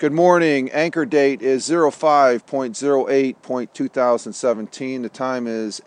Good morning. Anchor date is 05.08.2017. The time is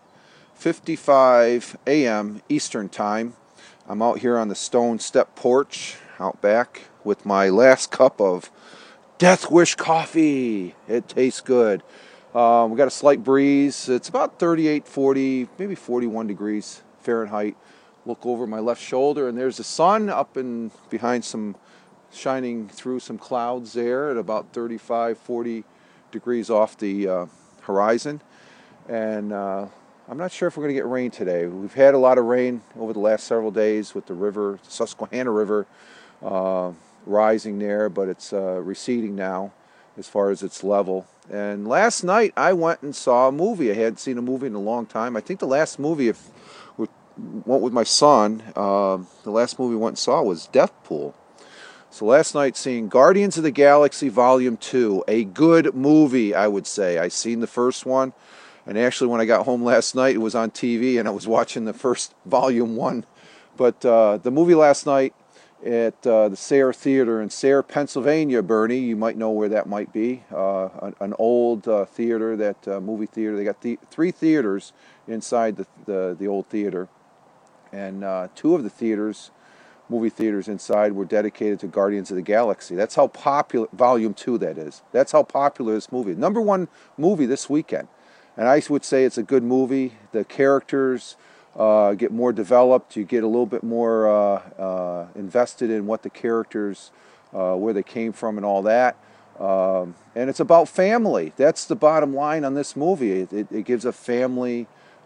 8:55 a.m. Eastern Time. I'm out here on the stone step porch out back with my last cup of Death Wish coffee. It tastes good. We got a slight breeze. It's about 38, 40, maybe 41 degrees Fahrenheit. Look over my left shoulder and there's the sun up and behind some shining through some clouds there at about 35, 40 degrees off the horizon. And I'm not sure if we're going to get rain today. We've had a lot of rain over the last several days with the river, the Susquehanna River, rising there, but it's receding now as far as its level. And last night I went and saw a movie. I hadn't seen a movie in a long time. I think the last movie, if we went with my son, the last movie we went and saw was Deathpool. So last night, seeing Guardians of the Galaxy Volume 2, a good movie, I would say. I seen the first one, and actually when I got home last night, it was on TV, and I was watching the first Volume 1. But the movie last night at the Sayre Theater in Sayre, Pennsylvania, Bernie, you might know where that might be, an old theater, that movie theater. They got three theaters inside the old theater, and two of the movie theaters inside were dedicated to Guardians of the Galaxy. That's how popular, Volume 2 that is. That's how popular this movie is. Number one movie this weekend. And I would say it's a good movie. The characters get more developed. You get a little bit more invested in what the characters, where they came from and all that. And it's about family. That's the bottom line on this movie. It gives a family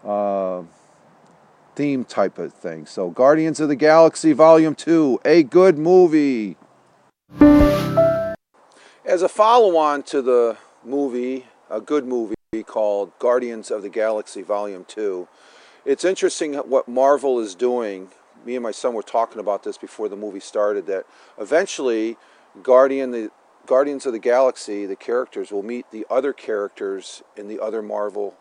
theme type of thing. So Guardians of the Galaxy Volume 2, a good movie. As a follow-on to the movie, a good movie called Guardians of the Galaxy Volume 2, it's interesting what Marvel is doing. Me and my son were talking about this before the movie started, that eventually Guardians of the Galaxy, the characters, will meet the other characters in the other Marvel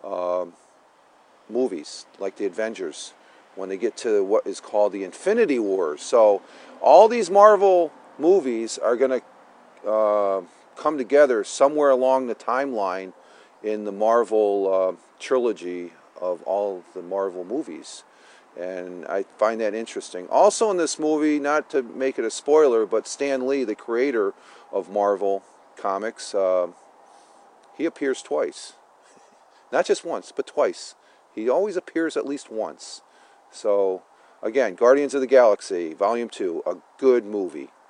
movies, like the Avengers, when they get to what is called the Infinity Wars. So all these Marvel movies are going to come together somewhere along the timeline in the Marvel trilogy of all of the Marvel movies. And I find that interesting. Also in this movie, not to make it a spoiler, but Stan Lee, the creator of Marvel Comics, he appears twice. Not just once, but twice. He always appears at least once. So, again, Guardians of the Galaxy, Volume 2, a good movie.